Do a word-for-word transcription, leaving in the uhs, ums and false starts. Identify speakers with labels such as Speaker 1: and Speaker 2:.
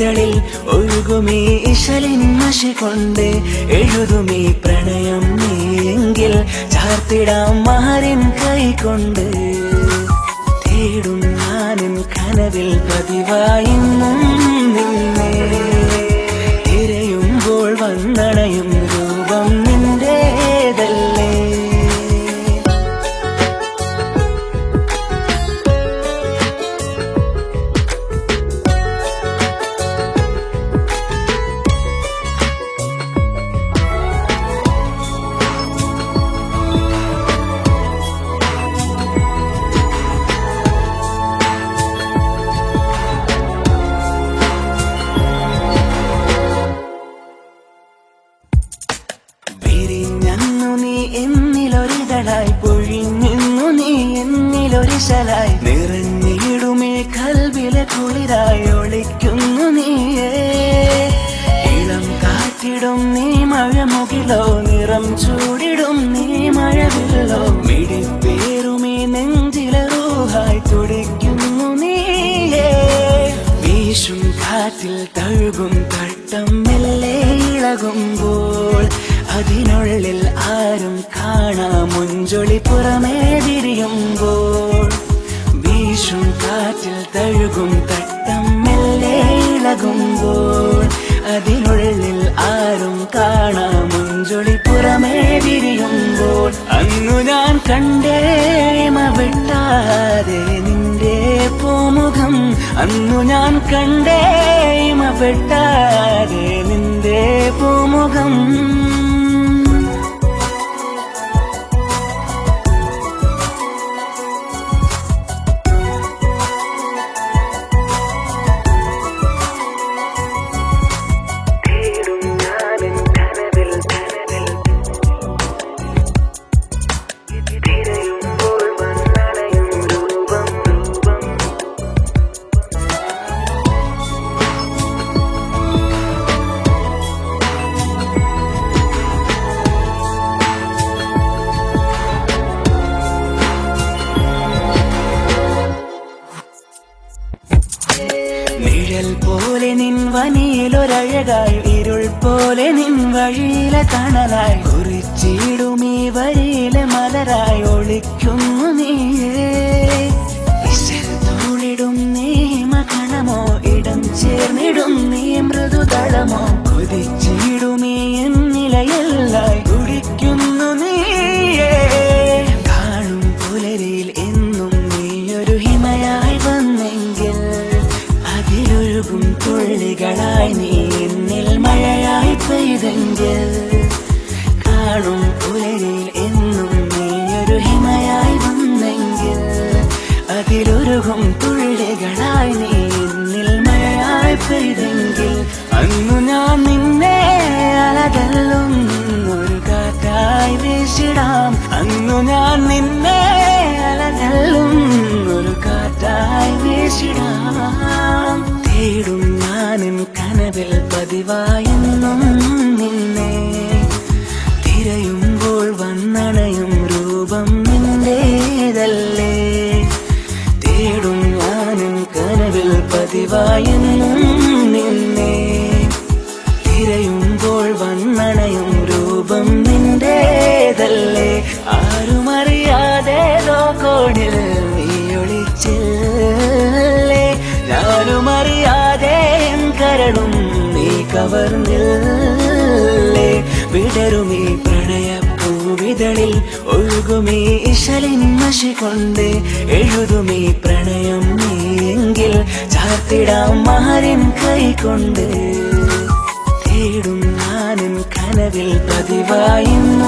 Speaker 1: പൂവിതളിൽ ഒഴുകുമീ ഇശലിൻ മഷി കൊണ്ട് എഴുതുമീ പ്രണയം നീയെങ്കിൽ ചാർത്തിടാം മഹരിൻ കൈകൊണ്ട്. തേടും ഞാനും കനവിൽ പതിവായിന്നും നിന്നെ, തിരയുമ്പോൾ വന്നണയും രൂപം നിന്റേതല്ലേ. വിരിഞ്ഞന്നു നീ എന്നിലൊരിതളായി, പൊഴിഞ്ഞു നീ എന്നിലൊരിശലായി, നിറഞ്ഞിടുമേ കൽവിലെ കുളിരായി ഒളിക്കുന്നു നീയേ. ഇളം കാറ്റിടും നീ മഴമുകിലോ, നിറം ചൂടിടും നീ മഴവില്ലോ, മിടിപ്പേറുമീ നെഞ്ചിലെ റൂഹായി തുടിക്കുന്നു നീയേ. വീശും കാറ്റിൽ തഴുകും തട്ടം മെല്ലെ ഇളകുമ്പോൾ അതിനുള്ളിൽ ആരും കാണാ മുഞ്ചൊളി പുറമേ തിരിയുമ്പോൾ. വീശും കാറ്റിൽ തഴുകും തട്ടം മെല്ലെ ഇളകുമ്പോൾ അതിനുള്ളിൽ ആരും കാണാ മുഞ്ചൊളി പുറമേ തിരിയുമ്പോൾ. അന്നു ഞാൻ കണ്ടേ മവിട്ടാതെ നിന്റെ പൂമുഖം, അന്നു ഞാൻ കണ്ടേ മവിട്ടാതെ നിന്റെ പൂമുഖം. നിഴൽ പോലെ നിൻ വനിയിലൊരഴകായി, ഇരുൾ പോലെ നിൻ വഴിയിലെ തണലായി, കുറിച്ചിടുമീ വരിയിലെ മലരായി ഒളിക്കുന്നു നീയേ. ഇശൽ തൂളിടും നീ മകണമോ, ഇടം ചേർന്നിടും നീ മൃദുതളമോ, കൊതിച്ചിടുമീ എന്നിലയെല്ലായി കുടിക്കുന്നു നീയേ. കാണും പുലരിയിൽ എന്നും നീയൊരു ഹിമയായി വന്നെങ്കിൽ, അതിലൊഴുകും തുള്ളികളായി നീ എന്നിൽ മഴയായി പെയ്തെങ്കിൽ. കാണും പുലരിയിൽ എന്നും നീയൊരു ഹിമയായി വന്നെങ്കിൽ, അതിലൊഴുകും തുള്ളികളായി നീ എന്നിൽ മഴയായി പെയ്തെങ്കിൽ. അന്നു ഞാൻ നിന്നെ അലതല്ലും ഒരു കാറ്റായി വീശിടാം, അന്നു ഞാൻ നിന്നെ അലതല്ലും ഒരു കാറ്റായി വീശിടാം. തേടും ഞാനും കനവിൽ പതിവായെന്നും നിന്നെ, തിരയുമ്പോൾ വന്നണയും രൂപം നിന്റേതല്ലേ. തേടും ഞാനും കനവിൽ പതിവായെന്നും നിന്നെ, തിരയുമ്പോൾ വന്നണയും രൂപം നിന്റേതല്ലേ. ആരുമറിയാതെ ലോകോണിൽ നീ ഒളിച്ചില്ലേ, ഞാനുമറിയാതെ എൻ കരളും നീ കവർന്നില്ലേ. വിടരുമീ പ്രണയ പൂവിതളിൽ ഒഴുകുമീ ഇശലിൻ മഷി കൊണ്ട് എഴുതുമീ പ്രണയം നീയെങ്കിൽ ചാർത്തിടാം മഹരിൻ കൈകൊണ്ട്. തേടും ഞാനും കനവിൽ പതിവായിന്നും